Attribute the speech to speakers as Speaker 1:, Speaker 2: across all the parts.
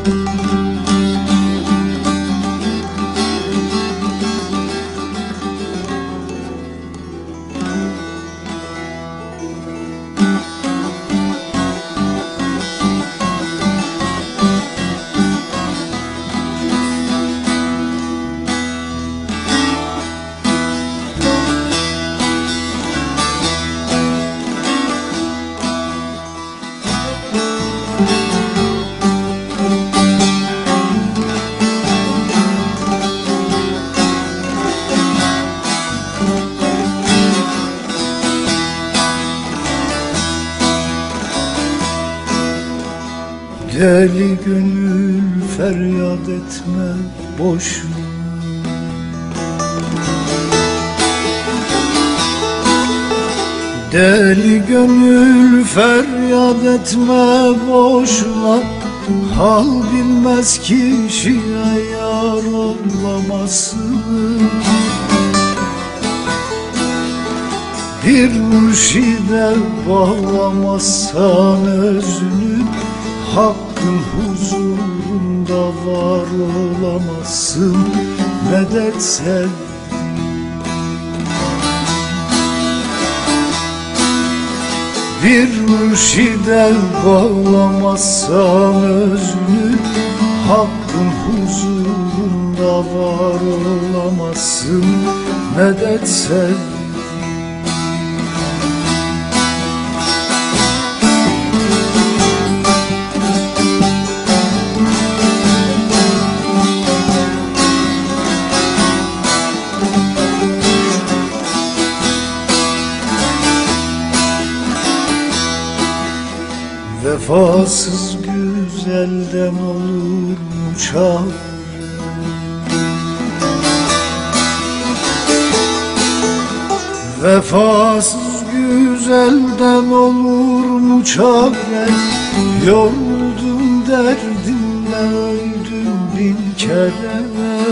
Speaker 1: Deli gönül feryat etme boşuna. Deli gönül feryat etme boşuna. Hal bilmez kişiye yar olamazsın. Bir mürşide bağlamazsan özünü, Hakkın huzurunda var olamazsın. Medet sevdim. Bir mürşide bağlamazsan özünü, Hakkın huzurunda var olamazsın. Medet sevdim. Vefasız güzelden olur mu çare? Vefasız güzelden olur mu çare? Yoruldum derdimle öldüm bin kere.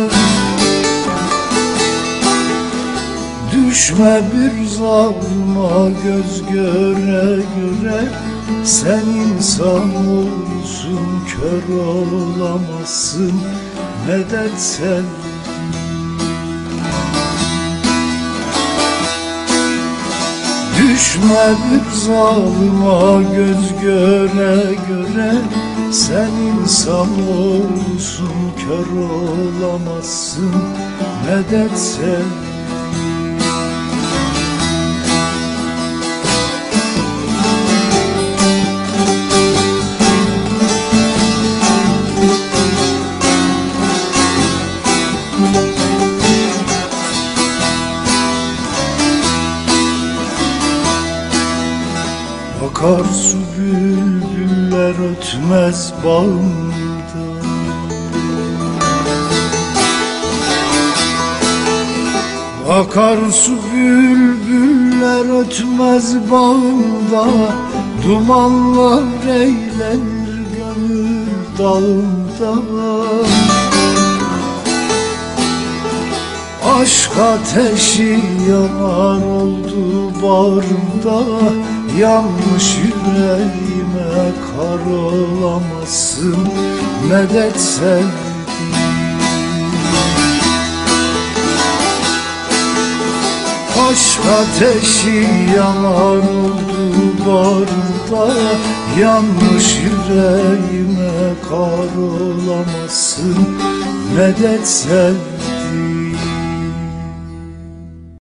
Speaker 1: Düşme bir zalıma göz göre göre. Sen insan olsun kör olamazsın. Medet sevdim. Düşme bir zalıma göz göre göre. Sen insan olsun kör olamazsın. Medet sevdim. Akarsu bülbüller ötmez bağımda. Akarsu bülbüller ötmez bağımda. Dumanlar eğlenir gönül dağında. Aşk ateşi yanar oldu bağrımda. Yanmış yüreğime kar olamazsın. Medet sevdim. Aşk ateşi yanar oldu bağrımda. Yanmış yüreğime kar olamazsın. Medet sevdim.